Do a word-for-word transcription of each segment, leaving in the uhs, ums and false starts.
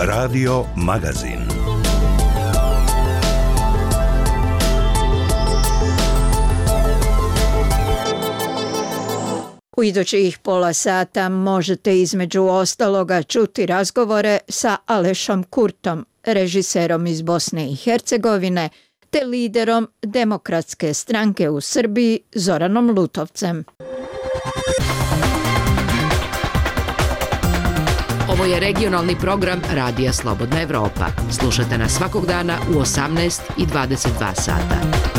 Radio Magazin. U idućih pola sata možete između ostaloga čuti razgovore sa Alešom Kurtom, režiserom iz Bosne i Hercegovine, te liderom Demokratske stranke u Srbiji Zoranom Lutovcem. Ovo je regionalni program Radija Slobodna Evropa. Slušajte nas svakog dana u osamnaest i dvadeset dva sata.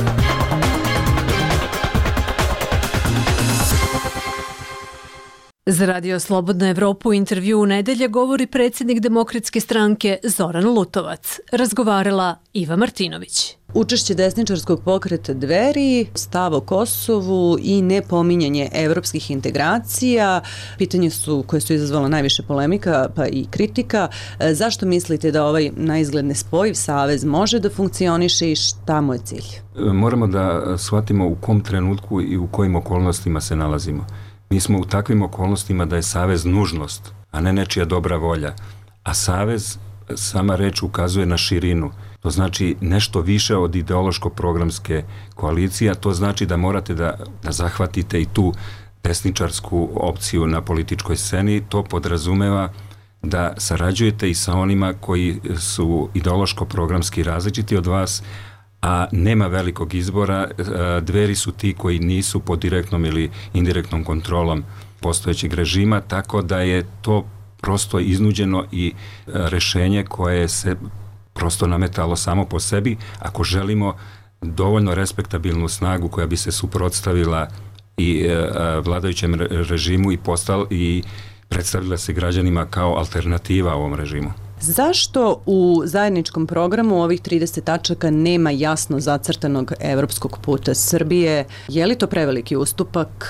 Za Radio Slobodna Evropu u intervju u nedelje govori predsjednik Demokratske stranke Zoran Lutovac. Razgovarala Iva Martinović. Učešće desničarskog pokreta Dveri, stav o Kosovu i nepominjanje evropskih integracija, pitanje su koje su izazvala najviše polemika pa i kritika. Zašto mislite da ovaj naizgled nespojiv savez može da funkcioniše i šta mu je cilj? Moramo da shvatimo u kom trenutku i u kojim okolnostima se nalazimo. Mi smo u takvim okolnostima da je savez nužnost, a ne nečija dobra volja. A savez, sama reč, ukazuje na širinu. To znači nešto više od ideološko-programske koalicije, a to znači da morate da, da zahvatite i tu desničarsku opciju na političkoj sceni. To podrazumeva da sarađujete i sa onima koji su ideološko-programski različiti od vas, a nema velikog izbora. Dveri su ti koji nisu pod direktnom ili indirektnom kontrolom postojećeg režima, tako da je to prosto iznuđeno i rešenje koje se prosto nametalo samo po sebi, ako želimo dovoljno respektabilnu snagu koja bi se suprotstavila i vladajućem režimu i postal i predstavila se građanima kao alternativa ovom režimu. Zašto u zajedničkom programu ovih trideset tačaka nema jasno zacrtanog evropskog puta Srbije? Je li to preveliki ustupak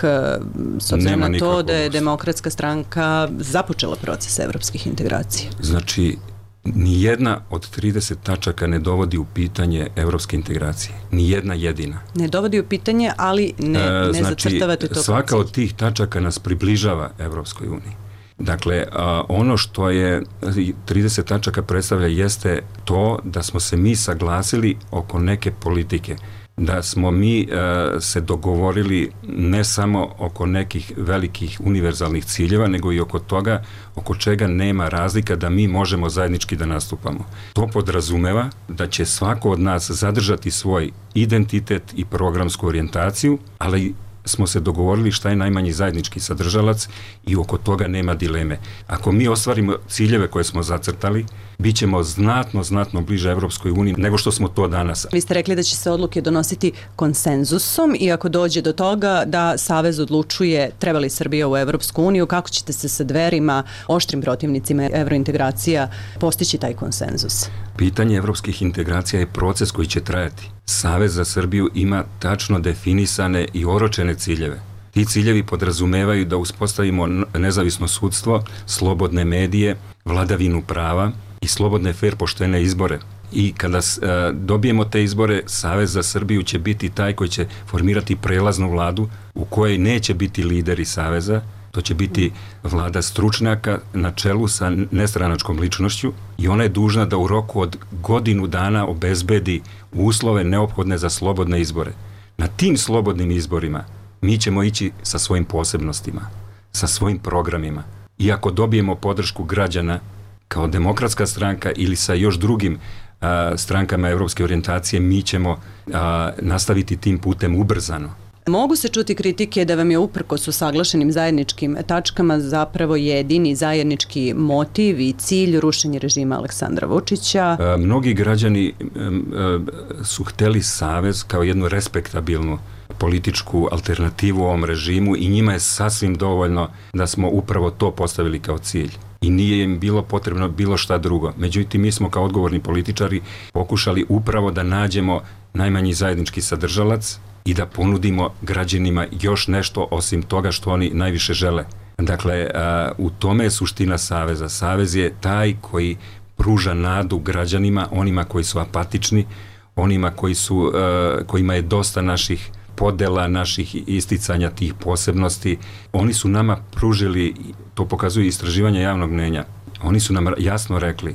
s obzirom na to da je Demokratska stranka započela proces evropskih integracija? Znači, nijedna od trideset tačaka ne dovodi u pitanje evropske integracije. Nijedna jedina. Ne dovodi u pitanje, ali ne, ne znači, zacrtavate to. Svaka od tih tačaka nas približava Evropskoj uniji. Dakle, a, ono što je trideset tačaka predstavlja jeste to da smo se mi saglasili oko neke politike, da smo mi a, se dogovorili ne samo oko nekih velikih univerzalnih ciljeva, nego i oko toga oko čega nema razlika da mi možemo zajednički da nastupamo. To podrazumeva da će svako od nas zadržati svoj identitet i programsku orijentaciju, ali smo se dogovorili šta je najmanji zajednički sadržalac i oko toga nema dileme. Ako mi ostvarimo ciljeve koje smo zacrtali, bit ćemo znatno, znatno bliže Evropskoj uniji nego što smo to danas. Vi ste rekli da će se odluke donositi konsenzusom i ako dođe do toga da Savez odlučuje treba li Srbija u Evropsku uniju, kako ćete se sa Dverima, oštrim protivnicima evrointegracija, postići taj konsenzus? Pitanje evropskih integracija je proces koji će trajati. Savez za Srbiju ima tačno definisane i oročene ciljeve. Ti ciljevi podrazumevaju da uspostavimo nezavisno sudstvo, slobodne medije, vladavinu prava i slobodne, fer, poštene izbore. I kada a, dobijemo te izbore, Savez za Srbiju će biti taj koji će formirati prelaznu vladu u kojoj neće biti lideri Saveza. To će biti vlada stručnjaka na čelu sa nestranačkom ličnošću i ona je dužna da u roku od godinu dana obezbedi uslove neophodne za slobodne izbore. Na tim slobodnim izborima mi ćemo ići sa svojim posebnostima, sa svojim programima. I ako dobijemo podršku građana kao Demokratska stranka ili sa još drugim a, strankama evropske orijentacije, mi ćemo a, nastaviti tim putem ubrzano. Mogu se čuti kritike da vam je uprkos usaglašenim zajedničkim tačkama zapravo jedini zajednički motiv i cilj rušenje režima Aleksandra Vučića. E, mnogi građani e, e, su hteli savez kao jednu respektabilnu političku alternativu ovom režimu i njima je sasvim dovoljno da smo upravo to postavili kao cilj. I nije im bilo potrebno bilo šta drugo. Međutim, mi smo kao odgovorni političari pokušali upravo da nađemo najmanji zajednički sadržalac i da ponudimo građanima još nešto osim toga što oni najviše žele. Dakle, u tome je suština Saveza. Savez je taj koji pruža nadu građanima, onima koji su apatični, onima koji su, kojima je dosta naših podela, naših isticanja tih posebnosti. Oni su nama pružili, to pokazuju istraživanja javnog mnjenja, oni su nam jasno rekli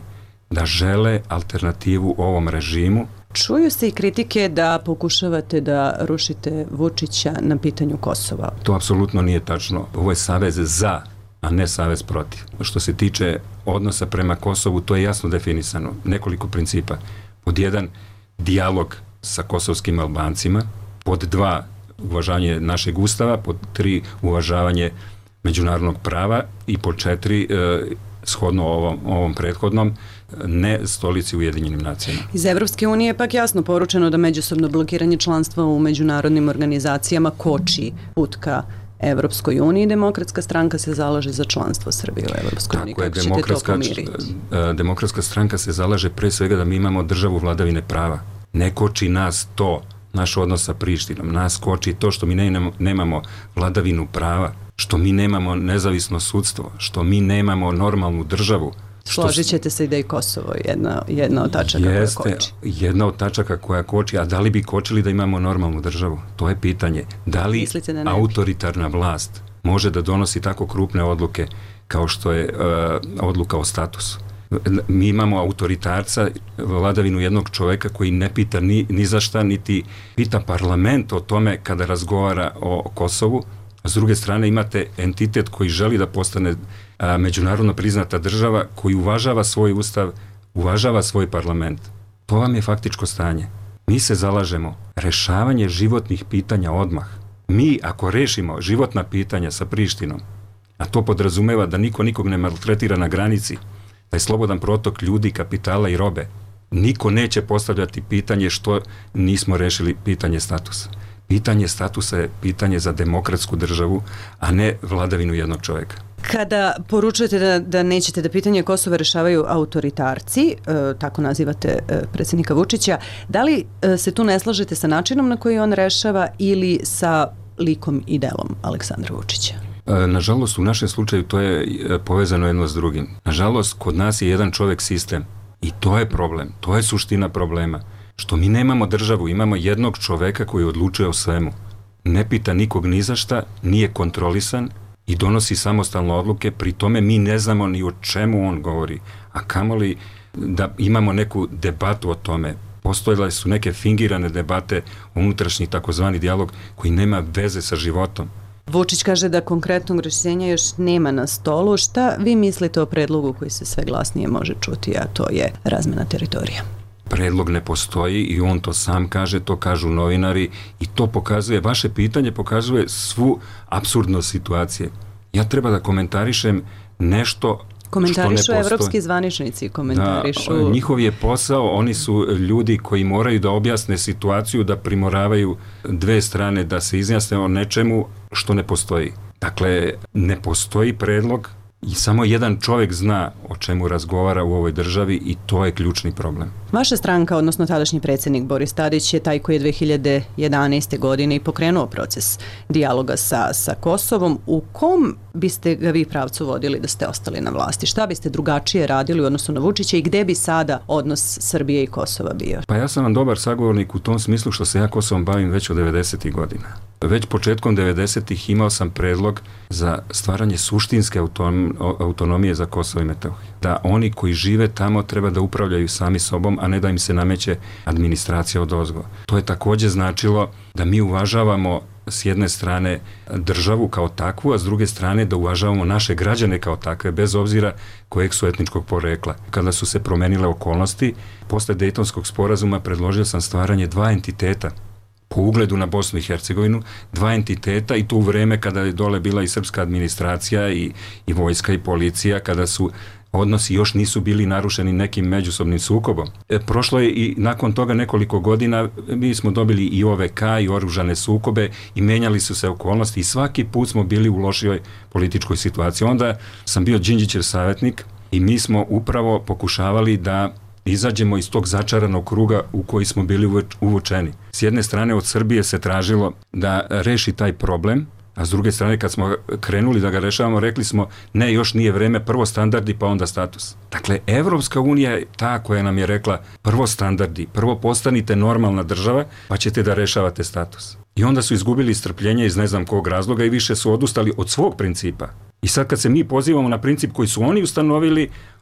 da žele alternativu ovom režimu. Čuju se i kritike da pokušavate da rušite Vučića na pitanju Kosova. To apsolutno nije tačno. Ovo je savez za, a ne savez protiv. Što se tiče odnosa prema Kosovu, to je jasno definisano. Nekoliko principa. Pod jedan, dijalog sa kosovskim Albancima. Pod dva, uvažavanje našeg ustava. Pod tri, uvažavanje međunarodnog prava. I pod četiri, e, shodno ovom, ovom prethodnom, ne stolici Ujedinjenim nacijama. Iz Evropske unije je pak jasno poručeno da međusobno blokiranje članstva u međunarodnim organizacijama koči put ka Evropskoj uniji. Demokratska stranka se zalaže za članstvo Srbije u Evropskoj uniji. Kako ćete to pomiriti? Demokratska stranka se zalaže pre svega da mi imamo državu vladavine prava. Ne koči nas to, naš odnos sa Prištinom. Nas koči to što mi ne, nemamo vladavinu prava, što mi nemamo nezavisno sudstvo, što mi nemamo normalnu državu. Složit ćete se i da je Kosovo jedna, jedna od tačaka jeste, koja koči. Jedna od tačaka koja koči, a da li bi kočili da imamo normalnu državu? To je pitanje. Da li da autoritarna vlast može da donosi tako krupne odluke kao što je uh, odluka o statusu? Mi imamo autoritarca, vladavinu jednog čoveka koji ne pita ni, ni za šta, niti pita parlament o tome kada razgovara o Kosovu. A s druge strane imate entitet koji želi da postane a, međunarodno priznata država, koji uvažava svoj ustav, uvažava svoj parlament. To vam je faktičko stanje. Mi se zalažemo rešavanje životnih pitanja odmah. Mi ako rešimo životna pitanja sa Prištinom, a to podrazumeva da niko nikog ne maltretira na granici, da je slobodan protok ljudi, kapitala i robe, niko neće postavljati pitanje što nismo rešili pitanje statusa. Pitanje statusa je pitanje za demokratsku državu, a ne vladavinu jednog čoveka. Kada poručujete da, da nećete da pitanje Kosova rešavaju autoritarci, e, tako nazivate e, predsjednika Vučića, da li e, se tu ne slažete sa načinom na koji on rešava ili sa likom i delom Aleksandra Vučića? E, nažalost, u našem slučaju to je povezano jedno s drugim. Nažalost, kod nas je jedan čovek sistem i to je problem, to je suština problema. Što mi nemamo državu, imamo jednog čoveka koji odlučuje o svemu. Ne pita nikog ni za šta, nije kontrolisan i donosi samostalne odluke, pri tome mi ne znamo ni o čemu on govori. A kamoli da imamo neku debatu o tome. Postojale su neke fingirane debate, unutrašnji takozvani dijalog koji nema veze sa životom. Vučić kaže da konkretnog rješenja još nema na stolu. Šta vi mislite o predlogu koji se sve glasnije može čuti, a to je razmena teritorija? Predlog ne postoji i on to sam kaže, to kažu novinari i to pokazuje, vaše pitanje pokazuje svu apsurdnost situacije. Ja treba da komentarišem nešto komentarišu evropski zvaničnici, komentarišu... Da, njihov je posao, oni su ljudi koji moraju da objasne situaciju, da primoravaju dve strane, da se izjasne o nečemu što ne postoji. Dakle, ne postoji predlog i samo jedan čovjek zna o čemu razgovara u ovoj državi i to je ključni problem. Vaša stranka, odnosno tadašnji predsjednik Boris Tadić je taj koji je dve hiljade jedanaeste. godine i pokrenuo proces dijaloga sa, sa Kosovom. U kom biste ga vi pravcu vodili da ste ostali na vlasti? Šta biste drugačije radili u odnosu na Vučića i gde bi sada odnos Srbije i Kosova bio? Pa ja sam vam dobar sagovornik u tom smislu što se ja Kosovom bavim već od devedesetih godina. Već početkom devedesetih imao sam predlog za stvaranje suštinske autonomije za Kosovo i Metohiju. Da oni koji žive tamo treba da upravljaju sami sobom, a ne da im se nameće administracija odozgo. To je također značilo da mi uvažavamo s jedne strane državu kao takvu, a s druge strane da uvažavamo naše građane kao takve, bez obzira kojeg su etničkog porekla. Kada su se promenile okolnosti, posle Dejtonskog sporazuma predložio sam stvaranje dva entiteta po ugledu na Bosnu i Hercegovinu, dva entiteta i to u vreme kada je dole bila i srpska administracija i, i vojska i policija, kada su odnosi još nisu bili narušeni nekim međusobnim sukobom. E, prošlo je i nakon toga nekoliko godina, mi smo dobili i O V K i oružane sukobe i menjali su se okolnosti i svaki put smo bili u lošijoj političkoj situaciji. Onda sam bio Đinđićev savjetnik i mi smo upravo pokušavali da izađemo iz tog začaranog kruga u koji smo bili uvučeni. S jedne strane od Srbije se tražilo da reši taj problem, a s druge strane kad smo krenuli da ga rešavamo, rekli smo ne, još nije vreme, prvo standardi pa onda status. Dakle, Evropska unija je ta koja nam je rekla prvo standardi, prvo postanite normalna država pa ćete da rešavate status. I onda su izgubili strpljenje iz ne znam kog razloga i više su odustali od svog principa. I sad kad se mi pozivamo na princip koji su oni ustanovili,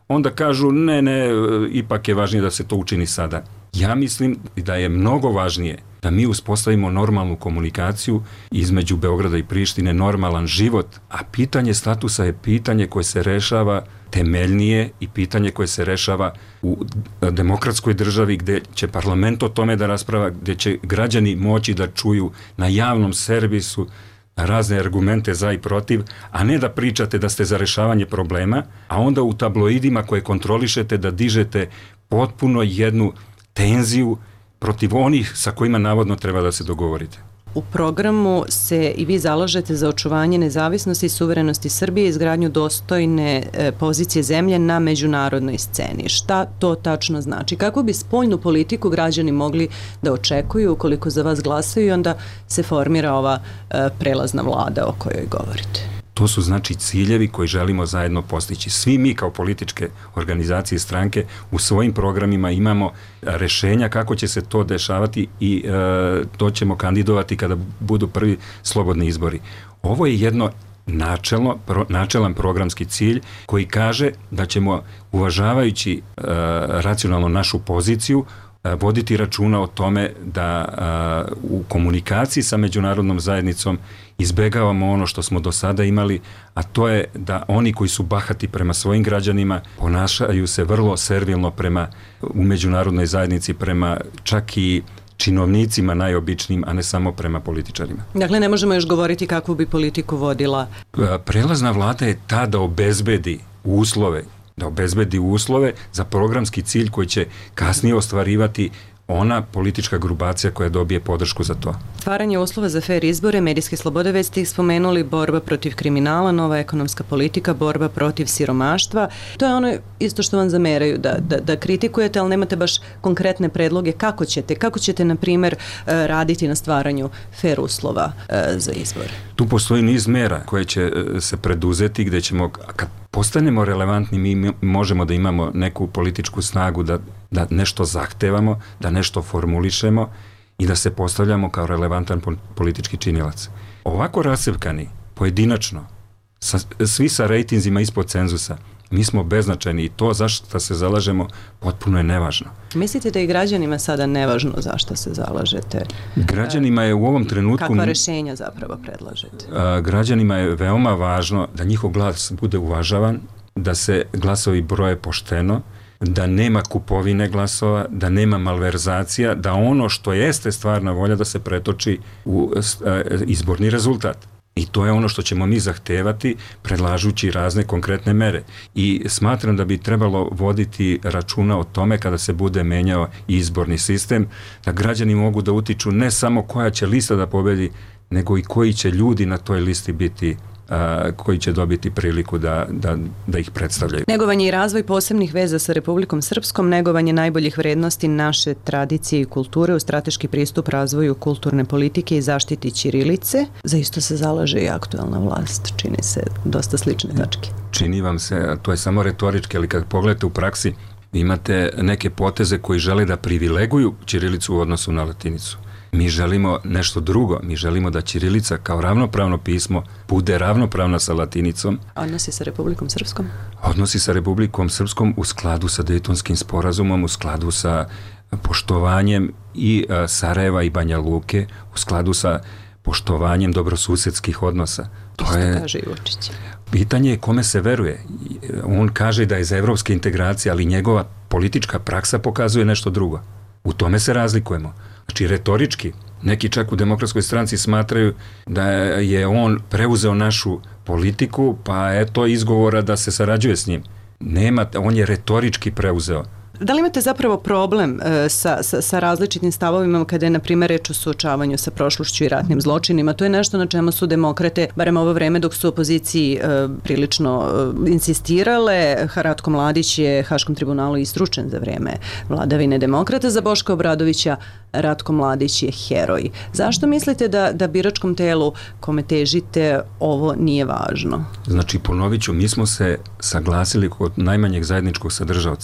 onda kažu ne, ne, ipak je važnije da se to učini sada. Ja mislim da je mnogo važnije da mi uspostavimo normalnu komunikaciju između Beograda i Prištine, normalan život, a pitanje statusa je pitanje koje se rešava temeljnije i pitanje koje se rešava u demokratskoj državi gdje će parlament o tome da rasprava, gdje će građani moći da čuju na javnom servisu razne argumente za i protiv, a ne da pričate da ste za rešavanje problema, a onda u tabloidima koje kontrolišete da dižete potpuno jednu tenziju protiv onih sa kojima navodno treba da se dogovorite. U programu se i vi zalažete za očuvanje nezavisnosti i suverenosti Srbije i izgradnju dostojne pozicije zemlje na međunarodnoj sceni. Šta to tačno znači? Kako bi spoljnu politiku građani mogli da očekuju ukoliko za vas glasaju i onda se formira ova prelazna vlada o kojoj govorite? To su znači ciljevi koji želimo zajedno postići. Svi mi kao političke organizacije i stranke u svojim programima imamo rešenja kako će se to dešavati i e, to ćemo kandidovati kada budu prvi slobodni izbori. Ovo je jedno načelno, pro, načelan programski cilj koji kaže da ćemo, uvažavajući e, racionalno našu poziciju, voditi računa o tome da a, u komunikaciji sa međunarodnom zajednicom izbegavamo ono što smo do sada imali, a to je da oni koji su bahati prema svojim građanima ponašaju se vrlo servilno prema u međunarodnoj zajednici, prema čak i činovnicima najobičnijim, a ne samo prema političarima. Dakle, ne možemo još govoriti kakvu bi politiku vodila. Prelazna vlada je ta da obezbedi uslove da obezbedi uslove za programski cilj koji će kasnije ostvarivati ona politička grupacija koja dobije podršku za to. Stvaranje uslova za fair izbore, medijske slobode, već ste ih spomenuli, borba protiv kriminala, nova ekonomska politika, borba protiv siromaštva. To je ono isto što vam zameraju, da, da, da kritikujete, ali nemate baš konkretne predloge kako ćete. Kako ćete, na primjer, raditi na stvaranju fair uslova za izbore? Tu postoji niz mera koje će se preduzeti gdje ćemo, kad postanemo relevantni, mi možemo da imamo neku političku snagu da, da nešto zahtevamo, da nešto formulišemo i da se postavljamo kao relevantan politički činilac. Ovako rasevkani, pojedinačno, sa, svi sa rejtinzima ispod cenzusa, mi smo beznačajni i to zašto se zalažemo potpuno je nevažno. Mislite da je građanima sada nevažno zašto se zalažete? Građanima je u ovom trenutku... Kakva rešenja zapravo predlažete? Građanima je veoma važno da njihov glas bude uvažavan, da se glasovi broje pošteno, da nema kupovine glasova, da nema malverzacija, da ono što jeste stvarna volja da se pretoči u izborni rezultat. I to je ono što ćemo mi zahtevati predlažući razne konkretne mere. I smatram da bi trebalo voditi računa o tome kada se bude menjao izborni sistem, da građani mogu da utiču ne samo koja će lista da pobedi, nego i koji će ljudi na toj listi biti a, koji će dobiti priliku da, da, da ih predstavljaju. Negovanje i razvoj posebnih veza sa Republikom Srpskom, negovanje najboljih vrednosti naše tradicije i kulture u strateški pristup razvoju kulturne politike i zaštiti ćirilice. Za isto se zalaže i aktuelna vlast. Čini se dosta slične tačke. Čini vam se, to je samo retorički, ali kad pogledate u praksi, imate neke poteze koji žele da privileguju ćirilicu u odnosu na latinicu. Mi želimo nešto drugo. Mi želimo da ćirilica kao ravnopravno pismo bude ravnopravna sa latinicom. Odnosi sa Republikom Srpskom? Odnosi sa Republikom Srpskom u skladu sa Dejtonskim sporazumom, u skladu sa poštovanjem i Sarajeva i Banja Luke, u skladu sa poštovanjem dobrosusedskih odnosa. To Isto je, kaže i Vučić. Pitanje je kome se veruje. On kaže da je za evropske integracije, ali njegova politička praksa pokazuje nešto drugo. U tome se razlikujemo. Znači, retorički, neki čak u Demokratskoj stranci smatraju da je on preuzeo našu politiku, pa eto izgovora da se sarađuje s njim. Nema, on je retorički preuzeo. Da li imate zapravo problem e, sa, sa, sa različitim stavovima kada je, na primjer, reč o suočavanju sa prošlošću i ratnim zločinima? To je nešto na čemu su demokrate, barem ovo vreme dok su u opoziciji e, prilično e, insistirale. Ratko Mladić je Haškom tribunalu istručen za vrijeme vladavine demokrata. Za Boška Obradovića Ratko Mladić je heroj. Zašto mislite da, da biračkom telu kome težite ovo nije važno? Znači, ponovit ću, mi smo se saglasili kod najmanjeg zajedničkog sadržavca. Ta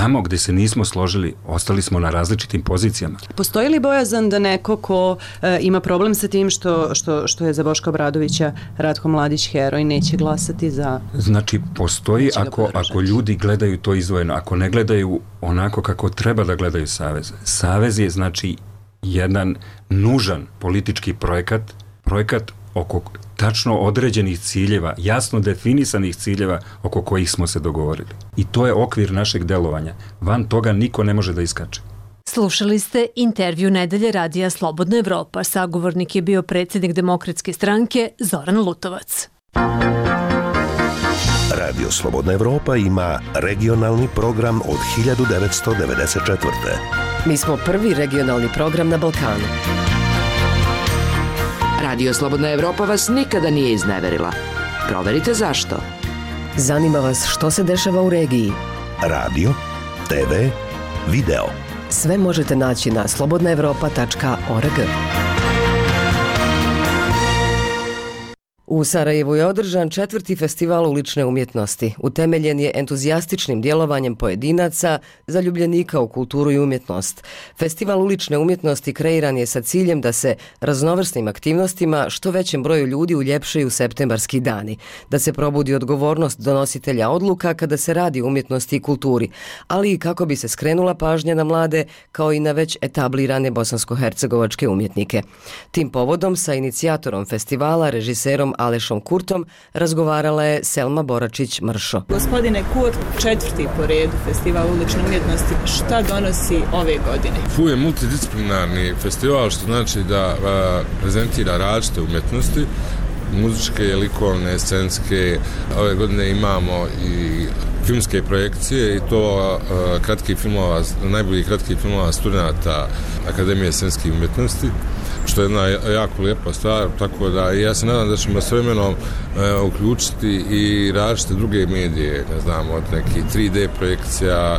tamo gde se nismo složili, ostali smo na različitim pozicijama. Postoji li bojazan da neko ko e, ima problem sa tim što, što, što je za Boška Obradovića Ratko Mladić heroj, neće glasati za... Znači, postoji ako, ako ljudi gledaju to izdvojeno, ako ne gledaju onako kako treba da gledaju Savez. Savez je, znači, jedan nužan politički projekat, projekat oko tačno određenih ciljeva, jasno definisanih ciljeva oko kojih smo se dogovorili. I to je okvir našeg delovanja. Van toga niko ne može da iskače. Slušali ste intervju Nedelje radija Slobodna Evropa. Sagovornik je bio predsjednik Demokratske stranke Zoran Lutovac. Radio Slobodna Evropa ima regionalni program od hiljadu devetsto devedeset četvrte. Mi smo prvi regionalni program na Balkanu. Radio Slobodna Evropa vas nikada nije izneverila. Proverite zašto. Zanima vas što se dešava u regiji. Radio, te ve, video. Sve možete naći na slobodna evropa tačka org. U Sarajevu je održan četvrti festival ulične umjetnosti. Utemeljen je entuzijastičnim djelovanjem pojedinaca, zaljubljenika u kulturu i umjetnost. Festival ulične umjetnosti kreiran je sa ciljem da se raznovrsnim aktivnostima što većem broju ljudi uljepšaju septembarski dani, da se probudi odgovornost donositelja odluka kada se radi o umjetnosti i kulturi, ali i kako bi se skrenula pažnja na mlade kao i na već etablirane bosansko-hercegovačke umjetnike. Tim povodom sa inicijatorom festivala, režiserom Alešom Kurtom, razgovarala je Selma Boračić-Mršo. Gospodine Kurt, četvrti po redu festival ulične umjetnosti, šta donosi ove godine? Fu je multidisciplinarni festival, što znači da a, prezentira različite umjetnosti, muzičke, likovne, scenske. Ove godine imamo i filmske projekcije i to a, kratki filmova, najboljih kratkih filmova studenta Akademije scenskih umjetnosti, što je jedna jako lijepa stvar, tako da ja se nadam da ćemo s vremenom e, uključiti i različite druge medije, ne znam, od nekih tri de projekcija,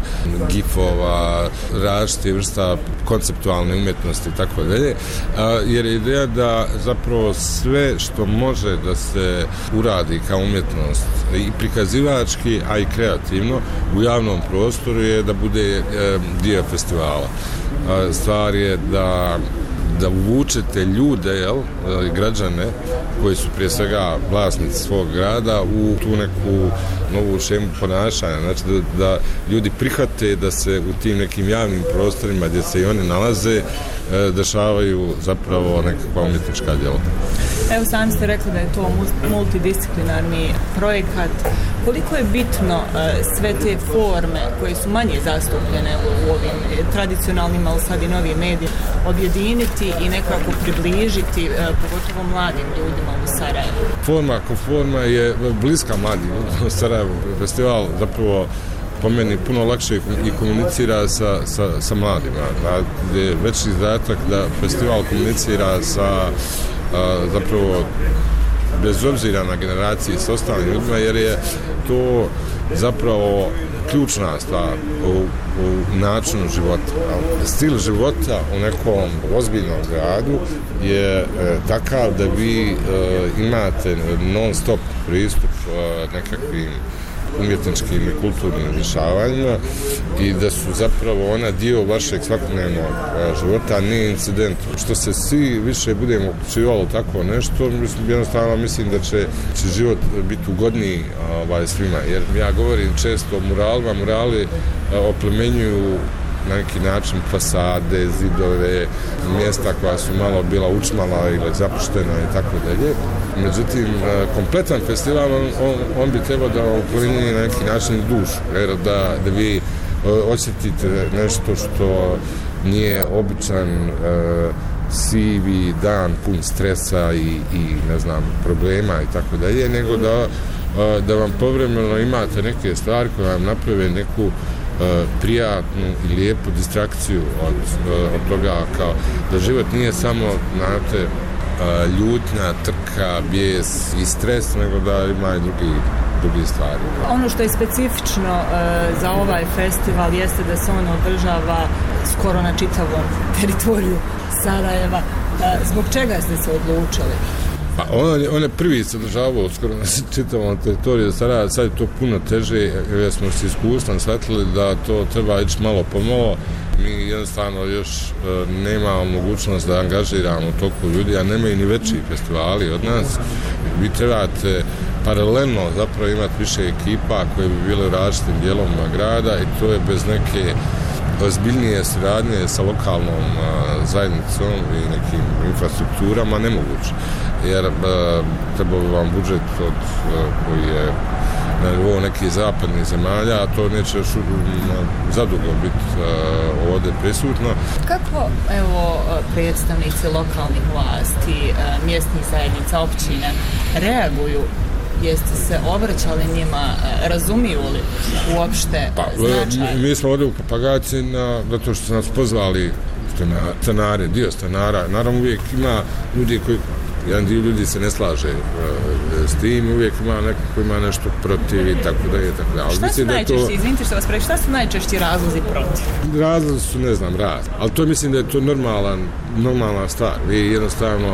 gifova, različite vrsta konceptualne umjetnosti i tako dalje, jer je ideja da zapravo sve što može da se uradi kao umjetnost i prikazivački, a i kreativno u javnom prostoru je da bude e, dio festivala. A, stvar je da da uvučete ljude, jel, građane koji su prije svega vlasnici svog grada u tu neku novu šemu ponašanja, znači da, da ljudi prihvate da se u tim nekim javnim prostorima gdje se i oni nalaze dešavaju zapravo nekakva umjetnička djela. Evo, sami ste rekli da je to multidisciplinarni projekat. Koliko je bitno sve te forme koje su manje zastupljene u ovim tradicionalnim, ali sad i novim medijima, objediniti i nekako približiti pogotovo mladim ljudima u Sarajevu? Forma ako forma je bliska mladim ljudima u Sarajevu. Festival zapravo po meni puno lakše i komunicira sa, sa, sa mladima. Da je veći zadatak da festival komunicira sa a, zapravo bez obzira na generacije s ostalim ljudima, jer je to zapravo ključna stvar u, u načinu života. Stil života u nekom ozbiljnom gradu je e, takav da vi e, imate non stop pristup e, nekakvim umjetničkim i kulturnim dešavanjima i da su zapravo ona dio vašeg svakodnevnog života, a ne incident. Što se svi više budemo uključivali tako nešto, mislim, jednostavno mislim da će, će život biti ugodniji ovaj, svima. Jer ja govorim često o muralima, murali oplemenjuju na neki način fasade, zidove, mjesta koja su malo bila učmala ili zapuštena i tako dalje. Međutim, kompletan festival, on, on bi trebao da oplemeni na neki način dušu, jer da, da vi osjetite nešto što nije običan e, sivi dan pun stresa i, i ne znam, problema i tako dalje, nego da, da vam povremeno imate neke stvari koje vam naprave neku prijatnu i lijepu distrakciju od, od toga, kao da život nije samo, znate, ljutnja, trka, bijes i stres, nego da ima i drugi, drugi stvari. Ono što je specifično uh, za ovaj festival jeste da se on održava skoro na čitavom teritoriju Sarajeva. Uh, zbog čega ste se odlučili? Pa on, on je prvi se održavao skoro na čitavom teritoriju Sarajeva, sad je to puno teže jer smo s iskustvom shvatili da to treba ići malo po malo. Mi jednostavno još e, nemamo mogućnost da angažiramo toliko ljudi, a nemaju ni veći festivali od nas. Vi trebate paralelno zapravo imati više ekipa koje bi bile u različitim dijelovima grada i to je bez neke ozbiljnije suradnje sa lokalnom a, zajednicom i nekim infrastrukturama nemoguće. Jer a, treba bi vam budžet od, a, koji je na nivou nekih zapadnih zemalja, a to neće još zadugo biti uh, ovdje prisutno. Kako, evo, predstavnici lokalnih vlasti, mjesnih zajednica, općine reaguju? Jeste se obraćali njima, razumiju li uopšte pa, značaj? Mi smo ovdje u Papagajci zato što su nas pozvali stanare, dio stanara. Naravno uvijek ima ljudi koji jedan dio ljudi se ne slaže uh, s tim, uvijek ima neko koji ima nešto protiv i tako da je tako da. Šta su najčešći, to... izvinite što vas preki, šta su najčešći razlozi protiv? Razlozi su, ne znam, razni. Ali to mislim da je to normalan, normalna stvar. Vi jednostavno,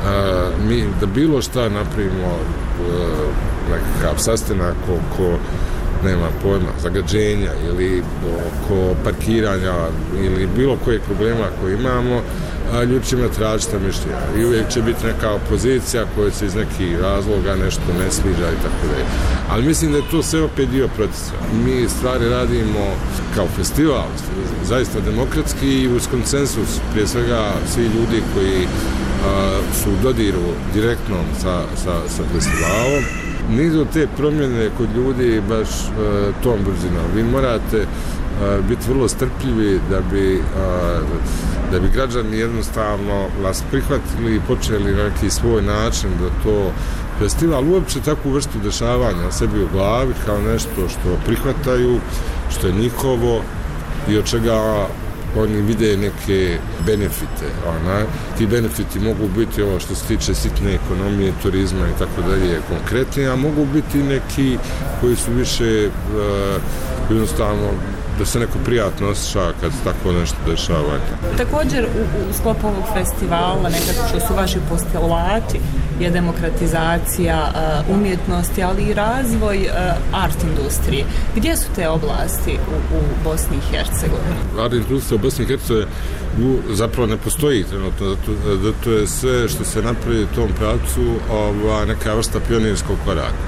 uh, mi da bilo šta napravimo uh, nekakav sastanak oko nema pojma, zagađenja ili oko parkiranja ili bilo kojeg problema koji imamo, a ljudi će imati različita mišljenja i uvijek će biti neka opozicija koja se iz nekih razloga nešto ne sviđa i tako da je. Ali mislim da je to sve opet dio procesa. Mi stvari radimo kao festival, zaista demokratski i uz konsensus, prije svega svi ljudi koji a, su u dodiru direktnom sa, sa, sa festivalom. Nisu te promjene kod ljudi baš uh, tom brzinom. Vi morate uh, biti vrlo strpljivi da bi, uh, da bi građani jednostavno vas prihvatili i počeli na neki svoj način da to festival uopće takvu vrstu dešavanja sebi u glavi kao nešto što prihvataju, što je njihovo i od čega oni vide neke benefite. Ona. Ti benefiti mogu biti ovo što se tiče sitne ekonomije, turizma i tako dalje konkretni, a mogu biti neki koji su više uh, jednostavno da se neko prijatno osjeća kad se tako nešto dešava. Također u, u sklopu ovog festivala nekako što su vaši postulati je demokratizacija uh, umjetnosti, ali i razvoj uh, art industrije. Gdje su te oblasti u, u Bosni i Hercegovini? Art industrija u Bosni i Hercegovini zapravo ne postoji trenutno, zato, zato je sve što se napravi u tom pravcu ova, neka vrsta pionirskog koraka.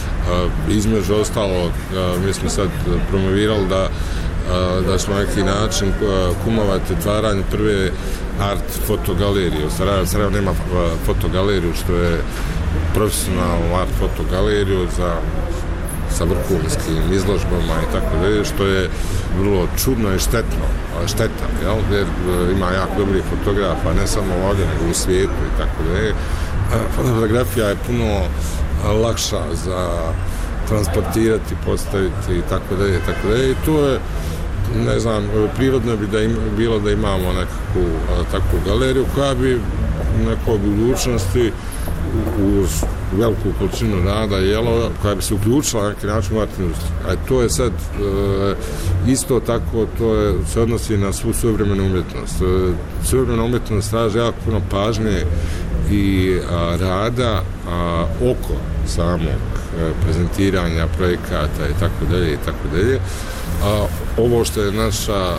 Uh, između ostalo, uh, mi smo sad promovirali da uh, da smo na neki način uh, kumovati otvaranje prve art fotogalerije. U Sarajevo, Sarajevo nema uh, fotogaleriju, što je profesionalnu art fotogaleriju za sa vrhunskim izložbama i tako dalje, što je vrlo čudno i štetno, šteta, jel? Jer uh, ima jako dobrih fotografa, ne samo ovdje, nego u svijetu i tako dalje. Uh, fotografija je puno lakša za transportirati, postaviti i tako dalje, tako dalje. I to je, ne znam, prirodno bi da im, bilo da imamo nekakvu takvu galeriju koja bi u nekoj budućnosti uz veliku količinu rada jelo, koja bi se uključila na neki način u art industriju. A to je sad e, isto tako, to je, se odnosi na svu suvremenu umjetnost. E, suvremena umjetnost traži jako puno pažnje i a, rada a, oko samog a, prezentiranja projekata i tako dalje i tako dalje. A ovo što je naša a,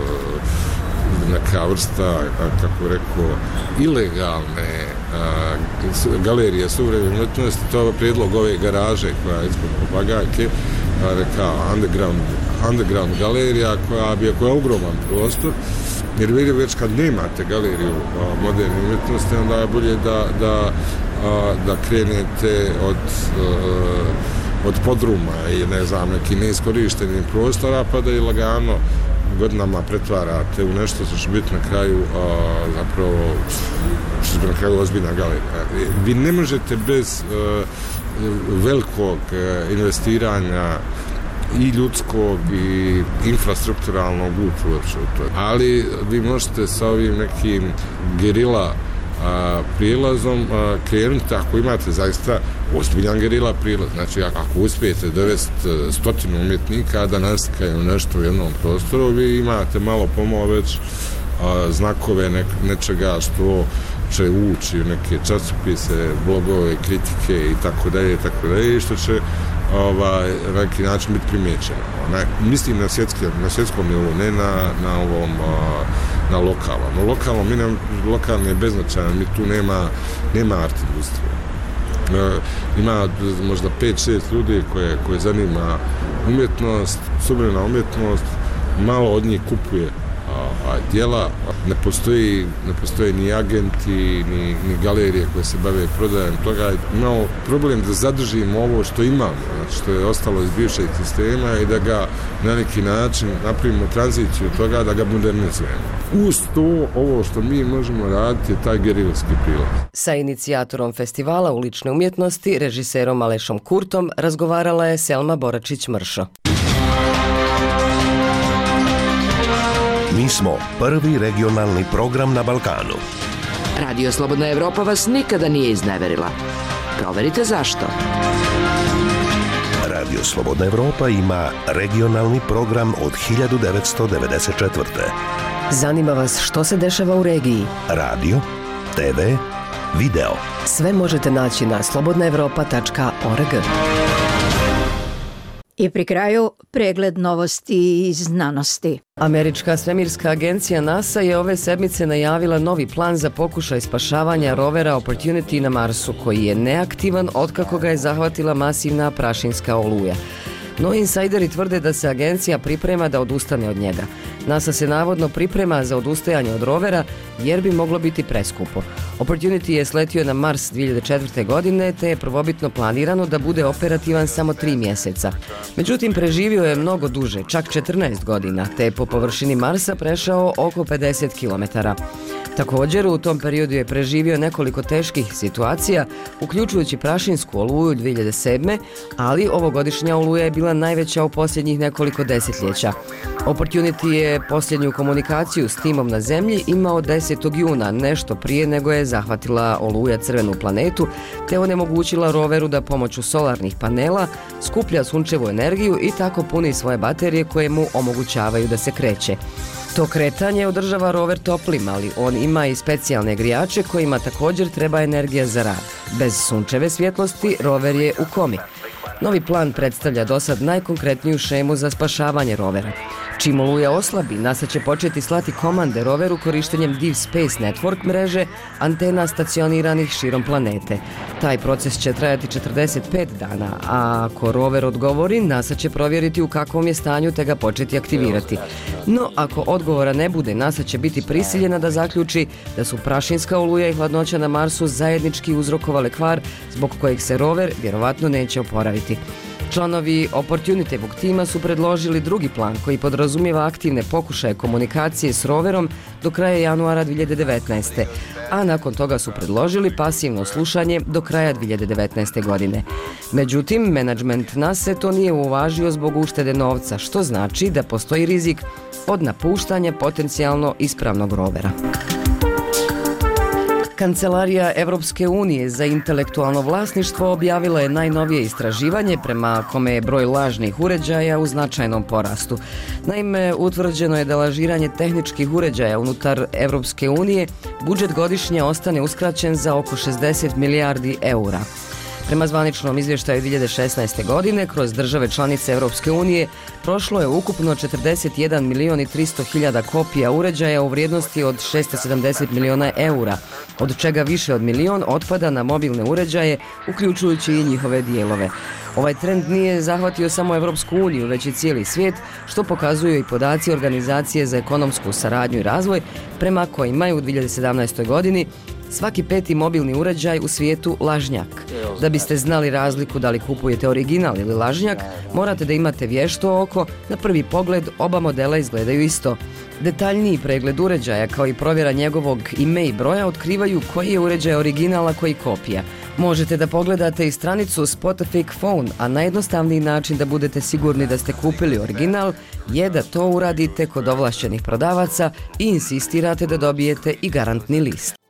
neka vrsta, kako rekao, ilegalne a, galerije suvremene umjetnosti, to je prijedlog ove garaže koja je ispod Papagajke, rekao underground, underground galerija koja bi, koja je ogroman prostor. Jer vidim već kad nemate galeriju a, moderne umjetnosti, onda je bolje da, da, a, da krenete od, a, od podruma i ne znam, neki neiskorištenih prostora, pa da i lagano godinama pretvarate u nešto što će biti na kraju a, zapravo što će biti na kraju ozbiljna galerija. Vi ne možete bez a, velikog a, investiranja i ljudskog i infrastrukturalnog uopće u to. Ali vi možete sa ovim nekim gerila a, prijelazom a, krenuti ako imate zaista ozbiljan gerila prilaz. Znači ako uspijete dovesti stotinu umjetnika da naslikaju nešto u jednom prostoru, vi imate malo pomalo već a, znakove ne, nečega što će ući u neke časopise, blogove, kritike i tako dalje, tako dalje, i što će ovaj, na neki način biti primjećeno. Na, mislim na, svjetski, na svjetskom nivou, ne na, na ovom na lokalnom. Na lokalnom, mi nam, lokalni je beznačajan, mi tu nema, nema art industrije. E, ima možda pet šest ljudi koje, koje zanima umjetnost, suvremena umjetnost, malo od njih kupuje a, a djela, ne postoji, ne postoji ni agenti, ni, ni galerije koje se bave prodajem toga. Imamo problem da zadržimo ovo što imamo, znači što je ostalo iz bivšeg sistema i da ga na neki način napravimo tranziciju toga, da ga modernizujemo. Uz to, ovo što mi možemo raditi je taj gerilski prilaz. Sa inicijatorom festivala ulične umjetnosti, režiserom Alešom Kurtom, razgovarala je Selma Boračić-Mršo. Mi smo prvi regionalni program na Balkanu. Radio Slobodna Evropa vas nikada nije izneverila. Proverite zašto. Radio Slobodna Evropa ima regionalni program od hiljadu devetsto devedeset četvrte. Zanima vas što se dešava u regiji? Radio, te ve, video. Sve možete naći na slobodna evropa tačka org. I pri kraju pregled novosti iz znanosti. Američka svemirska agencija NASA je ove sedmice najavila novi plan za pokušaj spašavanja rovera Opportunity na Marsu, koji je neaktivan otkako ga je zahvatila masivna prašinska oluja. No, insajderi tvrde da se agencija priprema da odustane od njega. NASA se navodno priprema za odustajanje od rovera jer bi moglo biti preskupo. Opportunity je sletio na Mars dvije hiljade četvrte. godine, te je prvobitno planirano da bude operativan samo tri mjeseca. Međutim, preživio je mnogo duže, čak četrnaest godina, te je po površini Marsa prešao oko pedeset kilometara. Također, u tom periodu je preživio nekoliko teških situacija, uključujući prašinsku oluju dvije hiljade sedme. ali ovogodišnja oluja je bila najveća u posljednjih nekoliko desetljeća. Opportunity je posljednju komunikaciju s timom na Zemlji imao desetog juna, nešto prije nego je zahvatila oluja crvenu planetu, te onemogućila roveru da pomoću solarnih panela skuplja sunčevu energiju i tako puni svoje baterije koje mu omogućavaju da se kreće. To kretanje održava rover toplim, ali on ima i specijalne grijače kojima također treba energija za rad. Bez sunčeve svjetlosti rover je u komi. Novi plan predstavlja dosad najkonkretniju šemu za spašavanje rovera. Čim oluja oslabi, NASA će početi slati komande roveru korištenjem Deep Space Network mreže antena stacioniranih širom planete. Taj proces će trajati četrdeset pet dana, a ako rover odgovori, NASA će provjeriti u kakvom je stanju te ga početi aktivirati. No, ako odgovora ne bude, NASA će biti prisiljena da zaključi da su prašinska oluja i hladnoća na Marsu zajednički uzrokovale kvar zbog kojeg se rover vjerovatno neće oporaviti. Članovi Opportunityvog tima su predložili drugi plan koji podrazumijeva aktivne pokušaje komunikacije s roverom do kraja januara dvije hiljade devetnaeste. a nakon toga su predložili pasivno slušanje do kraja dvije hiljade devetnaeste. godine. Međutim, menadžment NASA to nije uvažio zbog uštede novca, što znači da postoji rizik od napuštanja potencijalno ispravnog rovera. Kancelarija Evropske unije za intelektualno vlasništvo objavila je najnovije istraživanje prema kome je broj lažnih uređaja u značajnom porastu. Naime, utvrđeno je da lažiranje tehničkih uređaja unutar Evropske unije budžet godišnje ostane uskraćen za oko šezdeset milijardi eura. Prema zvaničnom izvještaju dvije hiljade šesnaeste. godine, kroz države članice Evropske unije prošlo je ukupno četrdeset jedan milion i tristo hiljada kopija uređaja u vrijednosti od šesto sedamdeset miliona eura, od čega više od milion otpada na mobilne uređaje, uključujući i njihove dijelove. Ovaj trend nije zahvatio samo Evropsku uniju, već i cijeli svijet, što pokazuju i podaci Organizacije za ekonomsku saradnju i razvoj, prema kojima je u dvije hiljade sedamnaestoj. godini svaki peti mobilni uređaj u svijetu lažnjak. Da biste znali razliku da li kupujete original ili lažnjak, morate da imate vješto oko, na prvi pogled oba modela izgledaju isto. Detaljniji pregled uređaja kao i provjera njegovog ime i broja otkrivaju koji je uređaj original, a koji kopija. Možete da pogledate i stranicu Spot a Fake Phone, a najjednostavniji način da budete sigurni da ste kupili original je da to uradite kod ovlašćenih prodavaca i insistirate da dobijete i garantni list.